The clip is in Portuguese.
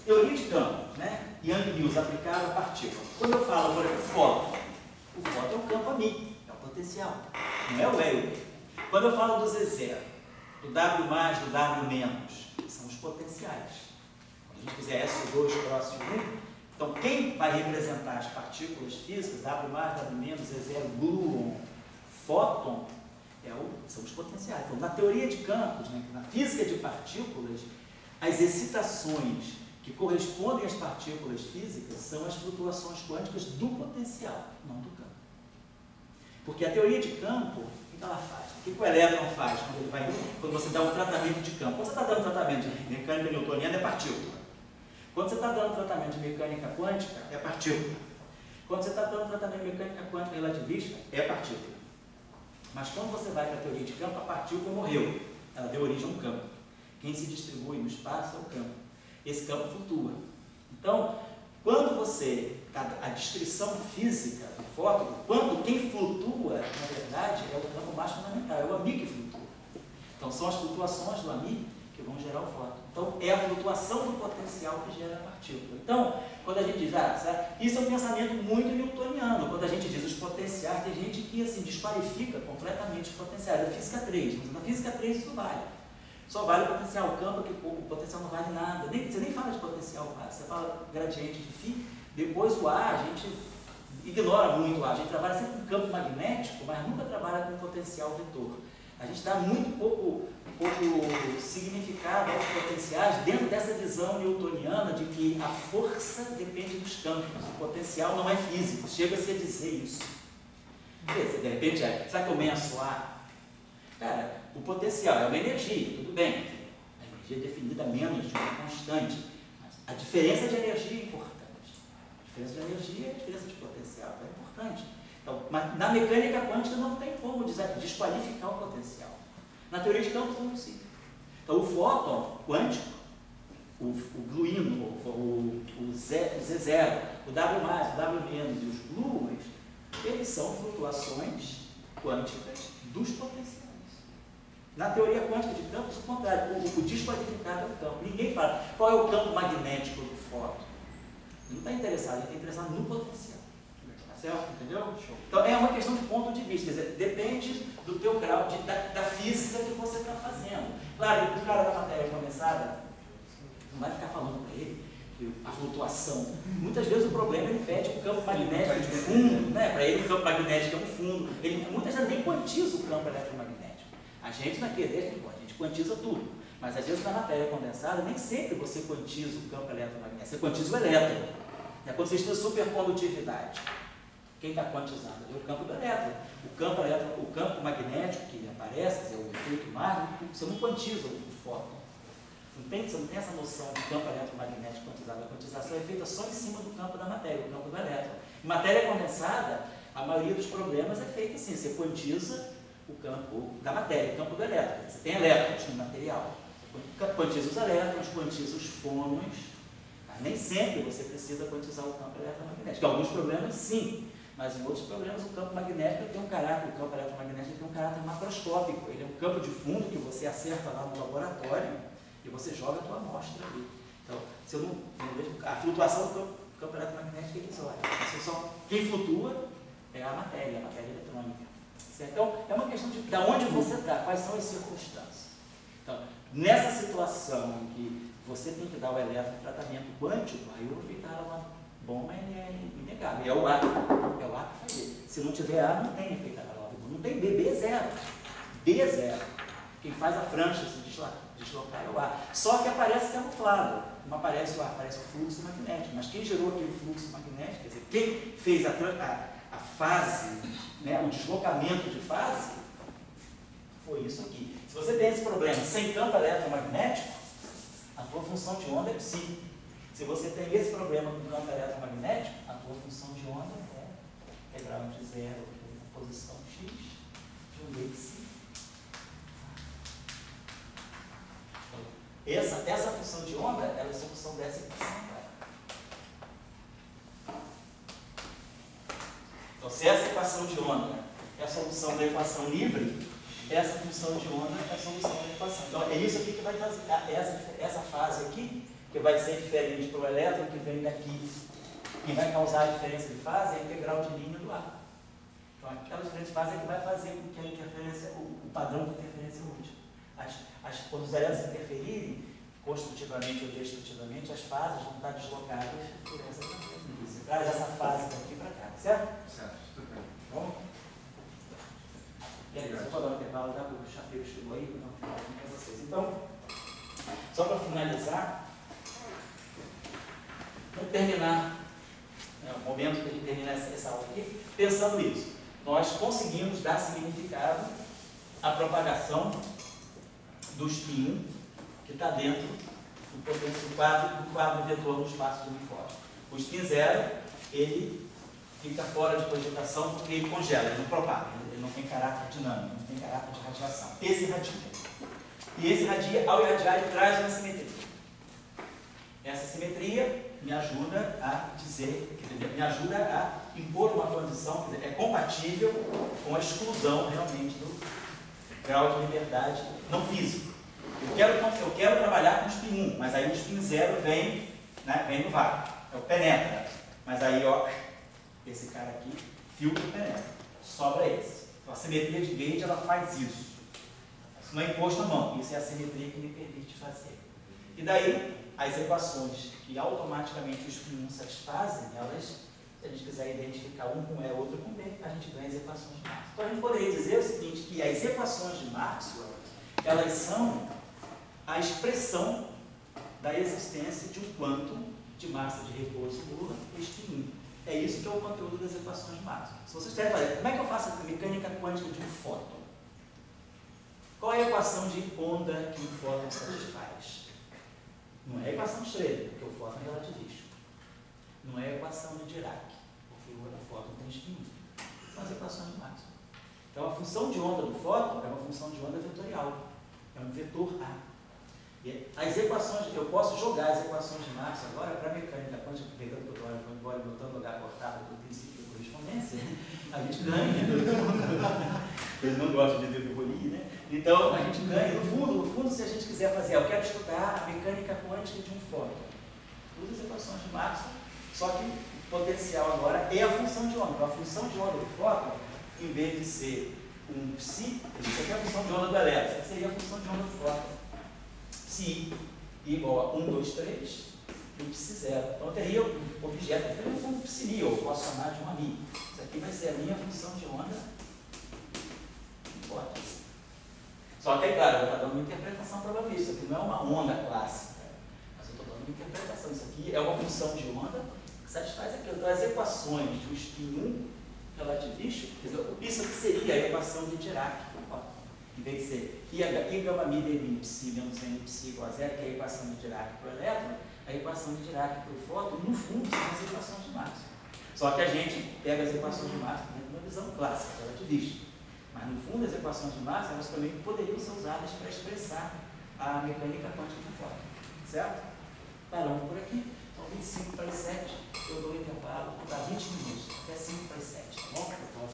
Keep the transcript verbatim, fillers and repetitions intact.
teoria de campos, né? Young e Mills aplicaram a partícula. Quando eu falo, por exemplo, fóton, o fóton é um campo amigo, é o potencial, não é o L. Quando eu falo do Z zero, do W mais, do W menos, são os potenciais. Quando a gente fizer S O dois próximo um, então quem vai representar as partículas físicas, W mais, W menos, Z zero, gluon, fóton, é o, são os potenciais. Então, na teoria de campos, né, na física de partículas, as excitações que correspondem às partículas físicas são as flutuações quânticas do potencial, não do campo. Porque a teoria de campo, o que ela faz? O que o elétron faz quando, ele vai, quando você dá um tratamento de campo? Quando você está dando um tratamento de mecânica newtoniana, é partícula. Quando você está dando um tratamento de mecânica quântica, é partícula. Quando você está dando um tratamento de mecânica quântica relativista, é partícula. Mas quando você vai para a teoria de campo, a partícula morreu. Ela deu origem a um campo. Quem se distribui no espaço é o campo. Esse campo flutua. Então, quando você, a, a descrição física do fóton, quando quem flutua, na verdade, é o campo mais fundamental, é o AMI que flutua. Então, são as flutuações do AMI que vão gerar o fóton. Então, é a flutuação do potencial que gera a partícula. Então, quando a gente diz, ah, sabe, isso é um pensamento muito newtoniano, quando a gente diz os potenciais, tem gente que assim, desqualifica completamente os potenciais. É física três, mas na física três isso vale. Só vale o potencial, o campo que o potencial não vale nada. Nem, você nem fala de potencial, você fala gradiente de φ, depois o A, a gente ignora muito o A, a gente trabalha sempre com campo magnético, mas nunca trabalha com potencial vetor. A gente dá muito pouco, pouco significado aos potenciais dentro dessa visão newtoniana de que a força depende dos campos, o potencial não é físico, chega-se a dizer isso. Beleza, de repente, é, será que eu menso A? Cara, o potencial é uma energia, tudo bem, a energia é definida menos de uma constante, mas a diferença de energia é importante. A diferença de energia é a diferença de potencial, é importante. Então, mas na mecânica quântica não tem como desqualificar o potencial. Na teoria de campos não é possível. Então, o fóton quântico, o, o gluíno, o, o, o, Z, o Z zero, o W mais, o W menos e os gluons, eles são flutuações quânticas dos potenciais. Na teoria quântica de campos, o contrário, o, o desqualificado é o campo. Ninguém fala qual é o campo magnético do fóton. Ele não está interessado, ele está interessado no potencial. Tá certo? Entendeu? Então é uma questão de ponto de vista, quer dizer, depende do teu grau de, da, da física que você está fazendo. Claro, o cara da matéria condensada não vai ficar falando para ele que a flutuação. Muitas vezes o problema ele pede um campo magnético de fundo, né? Para ele o campo magnético é um fundo. Ele muitas vezes nem quantiza o campo eletromagnético. A gente na Q D, a gente quantiza tudo, mas às vezes na matéria condensada nem sempre você quantiza o campo eletromagnético, você quantiza o elétron. É quando você estuda supercondutividade. Quem está quantizando é o campo do elétron. O campo, elétron, o campo magnético que aparece, quer dizer, o efeito magnético, você não quantiza o fóton. Você não tem, você não tem essa noção de campo eletromagnético quantizado. A quantização é feita só em cima do campo da matéria, o campo do elétron. Em matéria condensada, a maioria dos problemas é feita assim, você quantiza o campo da matéria, o campo do elétron. Você tem elétrons no material. Você quantiza os elétrons, quantiza os fônons. Mas nem sempre você precisa quantizar o campo eletromagnético. Em alguns problemas, sim. Mas em outros problemas, o campo magnético tem um caráter, o campo eletromagnético tem um caráter macroscópico. Ele é um campo de fundo que você acerta lá no laboratório e você joga a tua amostra ali. Então, se eu não, eu não vejo a flutuação do campo, campo eletromagnético é irrisória. Você só, quem flutua é a matéria, a matéria eletrônica. Certo? Então, é uma questão de, de onde você está, quais são as circunstâncias. Então, nessa situação em que você tem que dar o elétron tratamento quântico, aí o efeito uma bomba ele é inegável. E é o A, é o A que faz isso. Se não tiver A, não tem efeito analógico. Não tem B, B zero. B zero. Quem faz a francha se deslocar, deslocar é o A. Só que aparece camuflado. Não aparece o A, aparece o fluxo magnético. Mas quem gerou aquele fluxo magnético, quer dizer, quem fez a, a, a fase, né, o deslocamento de fase, foi isso aqui. Se você tem esse problema sem campo eletromagnético, a tua função de onda é psi. Se você tem esse problema com campo eletromagnético, a tua função de onda é integral de zero na posição x de um meio psi. Essa, essa função de onda é a solução dessa equação. Então, se essa equação de onda é a solução da equação livre, essa função de onda é a solução da equação. Então, é isso aqui que vai fazer. Essa, essa fase aqui que vai ser diferente para o elétron que vem daqui. Quem vai causar a diferença de fase é a integral de linha do ar. Então, aquela diferença de fase é que vai fazer com que a interferência, o, o padrão de interferência mude. As, as, quando os elétrons interferirem, construtivamente ou destrutivamente, as fases vão estar deslocadas por essa tangente. Você traz essa fase daqui para cá, certo? Certo, tudo bem. Bom? E aí, eu vou dar um intervalo, já o chapéu chegou aí, vou dar um intervalo com vocês. Então, só para finalizar, vamos terminar, é o momento que a gente terminar essa, essa aula aqui, pensando nisso. Nós conseguimos dar significado à propagação do spin que está dentro do, potencial, do, quadro, do quadro vetor no espaço de uniforme. O spin zero, ele fica fora de cogitação porque ele congela, ele não propaga, ele não tem caráter dinâmico, não tem caráter de radiação. Esse irradia. E esse irradia, ao irradiar, ele traz uma simetria. Essa simetria me ajuda a dizer, quer dizer, me ajuda a impor uma condição, quer dizer, é compatível com a exclusão realmente do grau de liberdade não físico. Eu quero, eu quero trabalhar com o spin um, mas aí o spin zero vem, né, vem no vácuo, é o penetra. Mas aí, ó, esse cara aqui, filtra e penetra. Sobra esse. Então a simetria de Gauge, ela faz isso. Isso não é imposto à mão, isso é a simetria que me permite fazer. E daí, as equações que automaticamente os spin um satisfazem, elas, se a gente quiser identificar um com E, outro com B, a gente ganha as equações de Maxwell. Então a gente poderia dizer o seguinte, que as equações de Maxwell, elas são a expressão da existência de um quantum de massa de repouso nula, spin um. É isso que é o conteúdo das equações de Maxwell. Se vocês querem fazer, como é que eu faço a mecânica quântica de um fóton? Qual é a equação de onda que um fóton satisfaz? Não é a equação de Schrödinger, porque o fóton é relativístico. Não é a equação de Dirac, porque o fóton tem spin um. São as equações de Maxwell. Então a função de onda do fóton é uma função de onda vetorial. É um vetor A. E as equações, eu posso jogar as equações de Maxwell agora para a mecânica quântica, pegando o que eu estou embora, botando lugar cortado do princípio da correspondência, a gente ganha. Eles não gostam de depolir, né? Então a gente ganha. No fundo, no fundo, se a gente quiser fazer, eu quero estudar a mecânica quântica de um fóton. Usa as equações de Maxwell, só que o potencial agora é a função de onda. Então a função de onda do fóton, em vez de ser um psi, isso aqui é a função de onda do elétron, essa seria a função de onda do fóton. Psi igual a um, dois, três, e psi zero. Então eu teria o objeto, eu teria um psi mi, eu posso chamar de uma mi. Isso aqui vai ser a minha função de onda do fóton. Só que, é claro, eu estou dando uma interpretação probabilística, isso aqui não é uma onda clássica, mas eu estou dando uma interpretação. Isso aqui é uma função de onda que satisfaz aquilo. Então as equações do spin um relativístico, isso aqui seria a equação de Dirac. Em vez de ser I gama mi dB psi menos N psi igual a zero, que é a equação de Dirac para o elétron, a equação de Dirac para o fóton, no fundo, são as equações de Maxwell. Só que a gente pega as equações de Maxwell dentro de uma visão clássica, relativista. Mas, no fundo, as equações de Maxwell, elas também poderiam ser usadas para expressar a mecânica quântica do fóton. Certo? Paramos por aqui. Então, vinte e cinco para as sete, eu dou o intervalo para vinte minutos, até cinco para as sete, tá bom?